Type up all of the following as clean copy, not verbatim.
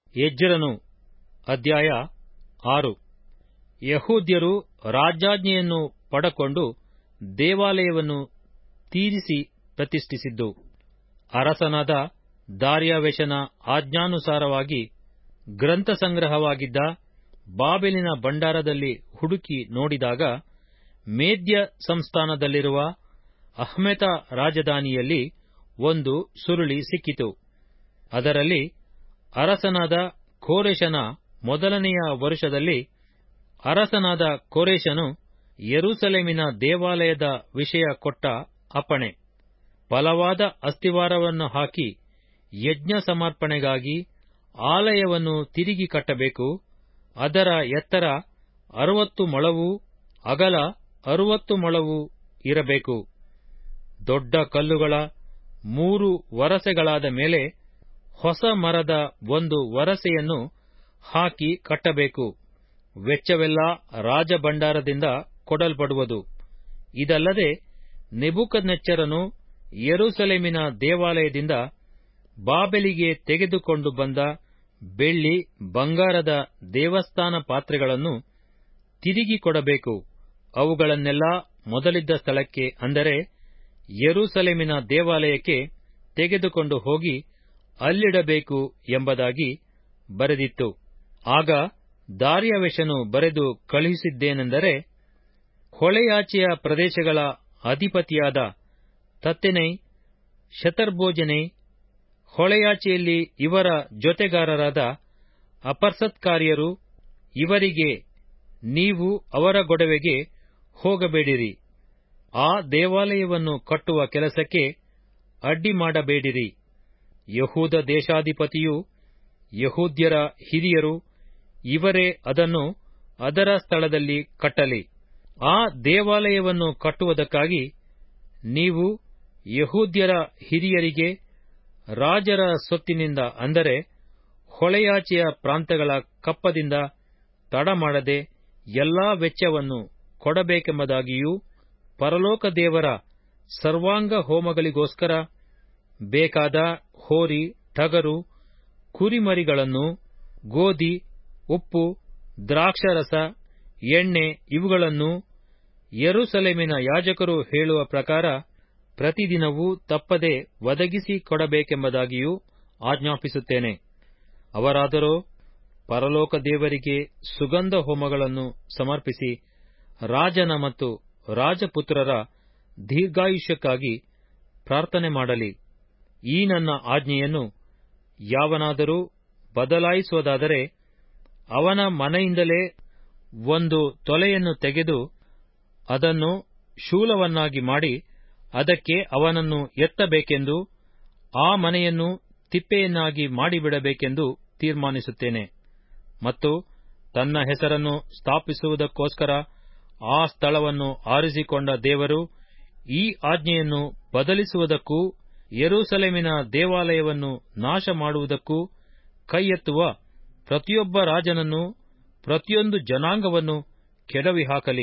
ಎಜ್ರನು ಅಧ್ಯಾಯ 6. ಯೆಹೂದ್ಯರು ರಾಜಾಜ್ಞೆಯನ್ನು ಪಡಕೊಂಡು ದೇವಾಲಯವನ್ನು ತೀರಿಸಿ ಪ್ರತಿಷ್ಠಿಸಿದ್ದು. ಅರಸನಾದ ದಾರ್ಯಾವೆಷನ ಆಜ್ಞಾನುಸಾರವಾಗಿ ಗ್ರಂಥಸಂಗ್ರಹವಾಗಿದ್ದ ಬಾಬೆಲಿನ ಭಂಡಾರದಲ್ಲಿ ಹುಡುಕಿ ನೋಡಿದಾಗ, ಮೇದ್ಯ ಸಂಸ್ಥಾನದಲ್ಲಿರುವ ಅಹ್ಮೆತ ರಾಜಧಾನಿಯಲ್ಲಿ ಒಂದು ಸುರುಳಿ ಸಿಕ್ಕಿತು. ಅದರಲ್ಲಿ ಅರಸನಾದ ಕೋರೆಷನ ಮೊದಲನೆಯ ವರುಷದಲ್ಲಿ ಅರಸನಾದ ಕೋರೆಷನು ಯೆರೂಸಲೇಮಿನ ದೇವಾಲಯದ ವಿಷಯ ಕೊಟ್ಟ ಅಪ್ಪಣೆ. ಬಲವಾದ ಅಸ್ತಿವಾರವನ್ನು ಹಾಕಿ ಯಜ್ಞ ಸಮರ್ಪಣೆಗಾಗಿ ಆಲಯವನ್ನು ತಿರುಗಿ ಕಟ್ಟಬೇಕು. ಅದರ ಎತ್ತರ 60 ಮೊಳವೂ ಅಗಲ 60 ಮೊಳವೂ ಇರಬೇಕು. ದೊಡ್ಡ ಕಲ್ಲುಗಳ 3 ವರಸೆಗಳಾದ ಮೇಲೆ ಹೊಸ ಮರದ ಒಂದು ವರಸೆಯನ್ನು ಹಾಕಿ ಕಟ್ಟಬೇಕು. ವೆಚ್ಚವೆಲ್ಲ ರಾಜಭಂಡಾರದಿಂದ ಕೊಡಲ್ಪಡುವುದು. ಇದಲ್ಲದೆ ನೆಬೂಕದ್ನೆಚ್ಚರನು ಯೆರೂಸಲೇಮಿನ ದೇವಾಲಯದಿಂದ ಬಾಬೆಲಿಗೆ ತೆಗೆದುಕೊಂಡು ಬಂದ ಬೆಳ್ಳಿ ಬಂಗಾರದ ದೇವಸ್ಥಾನ ಪಾತ್ರೆಗಳನ್ನು ತಿರುಗಿ ಕೊಡಬೇಕು. ಅವುಗಳನ್ನೆಲ್ಲಾ ಮೊದಲಿದ್ದ ಸ್ಥಳಕ್ಕೆ, ಅಂದರೆ ಯೆರೂಸಲೇಮಿನ ದೇವಾಲಯಕ್ಕೆ ತೆಗೆದುಕೊಂಡು ಹೋಗಿ ಅಲ್ಲಿಡಬೇಕು ಎಂಬುದಾಗಿ ಬರೆದಿತ್ತು. ಆಗ ದಾರ್ಯಾವೆಷನು ಬರೆದು ಕಳುಹಿಸಿದ್ದೇನೆಂದರೆ, ಹೊಳೆಯಾಚೆಯ ಪ್ರದೇಶಗಳ ಅಧಿಪತಿಯಾದ ತತ್ತೆನೈ, ಶೆತರ್ಬೋಜೆನೈ, ಹೊಳೆಯಾಚೆಯಲ್ಲಿ ಇವರ ಜೊತೆಗಾರರಾದ ಅಪರ್ಸತ್ಕಾರ್ಯರು, ಇವರಿಗೆ ನೀವು ಅವರ ಗೊಡವೆಗೆ ಹೋಗಬೇಡಿರಿ. ಆ ದೇವಾಲಯವನ್ನು ಕಟ್ಟುವ ಕೆಲಸಕ್ಕೆ ಅಡ್ಡಿ ಮಾಡಬೇಡಿರಿ. ಯೆಹೂದ ದೇಶಾಧಿಪತಿಯೂ ಯೆಹೂದ್ಯರ ಹಿರಿಯರು ಇವರೇ ಅದನ್ನು ಅದರ ಸ್ಥಳದಲ್ಲಿ ಕಟ್ಟಲಿ. ಆ ದೇವಾಲಯವನ್ನು ಕಟ್ಟುವುದಕ್ಕಾಗಿ ನೀವು ಯೆಹೂದ್ಯರ ಹಿರಿಯರಿಗೆ ರಾಜರ ಸೊತ್ತಿನಿಂದ, ಅಂದರೆ ಹೊಳೆಯಾಚೆಯ ಪ್ರಾಂತಗಳ ಕಪ್ಪದಿಂದ ತಡಮಾಡದೆ ಎಲ್ಲಾ ವೆಚ್ಚವನ್ನು ಕೊಡಬೇಕೆಂಬುದಾಗಿಯೂ, ಪರಲೋಕ ದೇವರ ಸರ್ವಾಂಗ ಹೋಮಗಳಿಗೋಸ್ಕರ ಬೇಕಾದ ಹೋರಿ, ಟಗರು, ಕುರಿಮರಿಗಳನ್ನೂ, ಗೋಧಿ, ಉಪ್ಪು, ದ್ರಾಕ್ಷಾರಸ, ಎಣ್ಣೆ ಇವುಗಳನ್ನೂ ಯೆರೂಸಲೇಮಿನ ಯಾಜಕರು ಹೇಳುವ ಪ್ರಕಾರ ಪ್ರತಿದಿನವೂ ತಪ್ಪದೆ ಒದಗಿಸಿ ಕೊಡಬೇಕೆಂಬುದಾಗಿಯೂ ಆಜ್ಞಾಪಿಸುತ್ತೇನೆ. ಅವರಾದರೋ ಪರಲೋಕ ದೇವರಿಗೆ ಸುಗಂಧ ಹೋಮಗಳನ್ನು ಸಮರ್ಪಿಸಿ ರಾಜನ ಮತ್ತು ರಾಜಪುತ್ರರ ದೀರ್ಘಾಯುಷ್ಯಕ್ಕಾಗಿ ಪ್ರಾರ್ಥನೆ ಮಾಡಲಿ. ಈ ನನ್ನ ಆಜ್ಞೆಯನ್ನು ಯಾವನಾದರೂ ಬದಲಾಯಿಸುವುದಾದರೆ ಅವನ ಮನೆಯಿಂದಲೇ ಒಂದು ತೊಲೆಯನ್ನು ತೆಗೆದು ಅದನ್ನು ಶೂಲವನ್ನಾಗಿ ಮಾಡಿ ಅದಕ್ಕೆ ಅವನನ್ನು ಎತ್ತಬೇಕೆಂದು, ಆ ಮನೆಯನ್ನು ತಿಪ್ಪೆಯನ್ನಾಗಿ ಮಾಡಿಬಿಡಬೇಕೆಂದು ತೀರ್ಮಾನಿಸುತ್ತೇನೆ. ಮತ್ತು ತನ್ನ ಹೆಸರನ್ನು ಸ್ಥಾಪಿಸುವುದಕ್ಕೋಸ್ಕರ ಆ ಸ್ಥಳವನ್ನು ಆರಿಸಿಕೊಂಡ ದೇವರು ಈ ಆಜ್ಞೆಯನ್ನು ಬದಲಿಸುವುದಕ್ಕೂ ಯೆರೂಸಲೇಮಿನ ದೇವಾಲಯವನ್ನು ನಾಶ ಮಾಡುವುದಕ್ಕೂ ಕೈಯೆತ್ತುವ ಪ್ರತಿಯೊಬ್ಬ ರಾಜನನ್ನು, ಪ್ರತಿಯೊಂದು ಜನಾಂಗವನ್ನು ಕೆಡವಿಹಾಕಲಿ.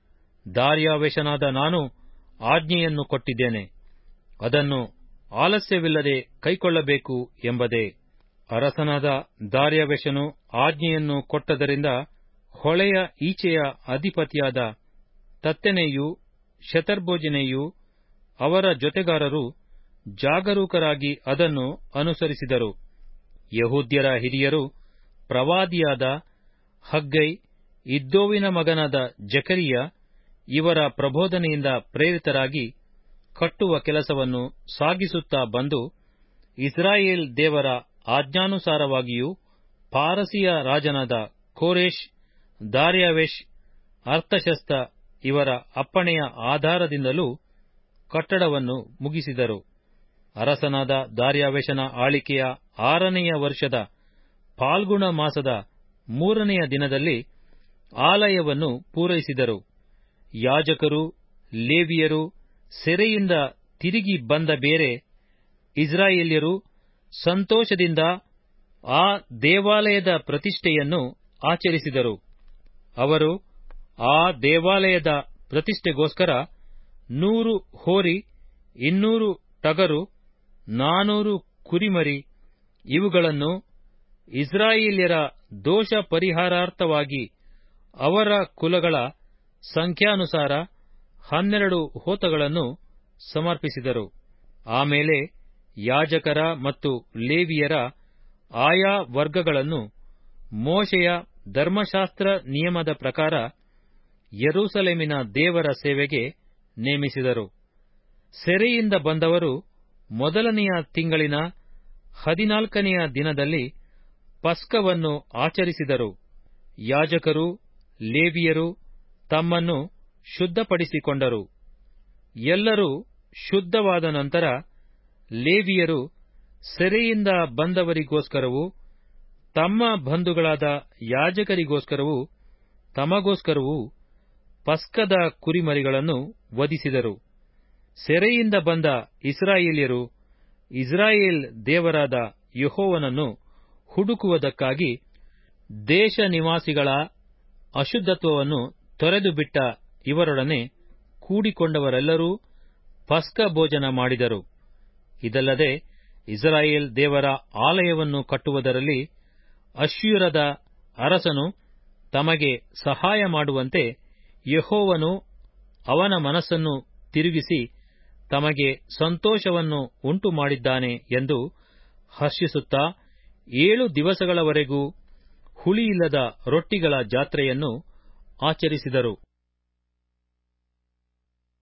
ದಾರ್ಯಾವೆಷನಾದ ನಾನು ಆಜ್ಞೆಯನ್ನು ಕೊಟ್ಟಿದ್ದೇನೆ, ಅದನ್ನು ಆಲಸ್ಯವಿಲ್ಲದೆ ಕೈಕೊಳ್ಳಬೇಕು ಎಂಬುದೇ. ಅರಸನಾದ ದಾರ್ಯಾವೆಷನು ಆಜ್ಞೆಯನ್ನು ಕೊಟ್ಟದರಿಂದ ಹೊಳೆಯ ಈಚೆಯ ಅಧಿಪತಿಯಾದ ತತ್ತೆನೈಯೂ ಶೆತರ್ಬೋಜೆನೈಯೂ ಅವರ ಜೊತೆಗಾರರು ಜಾಗರೂಕರಾಗಿ ಅದನ್ನು ಅನುಸರಿಸಿದರು. ಯೆಹೂದ್ಯರ ಹಿರಿಯರು ಪ್ರವಾದಿಯಾದ ಹಗ್ಗೈ, ಇದ್ದೋವಿನ ಮಗನಾದ ಜಕರೀಯ ಇವರ ಪ್ರಬೋಧನೆಯಿಂದ ಪ್ರೇರಿತರಾಗಿ ಕಟ್ಟುವ ಕೆಲಸವನ್ನು ಸಾಗಿಸುತ್ತಾ ಬಂದು, ಇಸ್ರಾಯೇಲ್ ದೇವರ ಆಜ್ಞಾನುಸಾರವಾಗಿಯೂ ಪಾರಸಿಯ ರಾಜನಾದ ಕೋರೆಷ್, ದಾರ್ಯಾವೆಷ್, ಅರ್ತಷಸ್ತ ಇವರ ಅಪ್ಪಣೆಯ ಆಧಾರದಿಂದಲೂ ಕಟ್ಟಡವನ್ನು ಮುಗಿಸಿದರು. ಅರಸನಾದ ದಾರ್ಯಾವೆಷನ ಆಳಿಕೆಯ 6ನೆಯ ವರ್ಷದ ಫಾಲ್ಗುಣ ಮಾಸದ 3ನೆಯ ದಿನದಲ್ಲಿ ಆಲಯವನ್ನು ಪೂರೈಸಿದರು. ಯಾಜಕರು, ಲೇವಿಯರು, ಸೆರೆಯಿಂದ ತಿರುಗಿ ಬಂದ ಬೇರೆ ಇಸ್ರಾಯೇಲ್ಯರು ಸಂತೋಷದಿಂದ ಆ ದೇವಾಲಯದ ಪ್ರತಿಷ್ಠೆಯನ್ನು ಆಚರಿಸಿದರು. ಅವರು ಆ ದೇವಾಲಯದ ಪ್ರತಿಷ್ಠೆಗೋಸ್ಕರ 100 ಹೋರಿ, 200 ಟಗರು, 400 ಕುರಿಮರಿ ಇವುಗಳನ್ನು ಇಸ್ರಾಯೇಲ್ಯರ ದೋಷ ಪರಿಹಾರಾರ್ಥವಾಗಿ ಅವರ ಕುಲಗಳ ಸಂಖ್ಯಾನುಸಾರ 12 ಹೋತಗಳನ್ನು ಸಮರ್ಪಿಸಿದರು. ಆಮೇಲೆ ಯಾಜಕರ ಮತ್ತು ಲೇವಿಯರ ಆಯಾ ವರ್ಗಗಳನ್ನು ಮೋಶೆಯ ಧರ್ಮಶಾಸ್ತ್ರ ನಿಯಮದ ಪ್ರಕಾರ ಯೆರೂಸಲೇಮಿನ ದೇವರ ಸೇವೆಗೆ ನೇಮಿಸಿದರು. ಸೆರೆಯಿಂದ ಬಂದವರು ಮೊದಲನೆಯ ತಿಂಗಳಿನ 14ನೆಯ ದಿನದಲ್ಲಿ ಪಸ್ಕವನ್ನು ಆಚರಿಸಿದರು. ಯಾಜಕರು ಲೇವಿಯರು ತಮ್ಮನ್ನು ಶುದ್ಧಪಡಿಸಿಕೊಂಡರು. ಎಲ್ಲರೂ ಶುದ್ಧವಾದ ನಂತರ ಲೇವಿಯರು ಸೆರೆಯಿಂದ ಬಂದವರಿಗೋಸ್ಕರವೂ ತಮ್ಮ ಬಂಧುಗಳಾದ ಯಾಜಕರಿಗೋಸ್ಕರವೂ ತಮಗೋಸ್ಕರವೂ ಪಸ್ಕದ ಕುರಿಮರಿಗಳನ್ನು ವಧಿಸಿದರು. ಸೆರೆಯಿಂದ ಬಂದ ಇಸ್ರಾಯೇಲ್ಯರು ಇಸ್ರಾಯೇಲ್ ದೇವರಾದ ಯೆಹೋವನನ್ನು ಹುಡುಕುವುದಕ್ಕಾಗಿ ದೇಶ ನಿವಾಸಿಗಳ ಅಶುದ್ಧತ್ವವನ್ನು ತೊರೆದುಬಿಟ್ಟ ಇವರೊಡನೆ ಕೂಡಿಕೊಂಡವರೆಲ್ಲರೂ ಪಸ್ಕ ಭೋಜನ ಮಾಡಿದರು. ಇದಲ್ಲದೆ ಇಸ್ರಾಯೇಲ್ ದೇವರ ಆಲಯವನ್ನು ಕಟ್ಟುವುದರಲ್ಲಿ ಅಶ್ಶೂರದ ಅರಸನು ತಮಗೆ ಸಹಾಯ ಮಾಡುವಂತೆ ಯೆಹೋವನು ಅವನ ಮನಸ್ಸನ್ನು ತಿರುಗಿಸಿ ತಮಗೆ ಸಂತೋಷವನ್ನು ಉಂಟುಮಾಡಿದ್ದಾನೆ ಎಂದು ಹರ್ಷಿಸುತ್ತಾ 7 ದಿವಸಗಳವರೆಗೂ ಹುಳಿಯಿಲ್ಲದ ರೊಟ್ಟಿಗಳ ಜಾತ್ರೆಯನ್ನು ಆಚರಿಸಿದರು.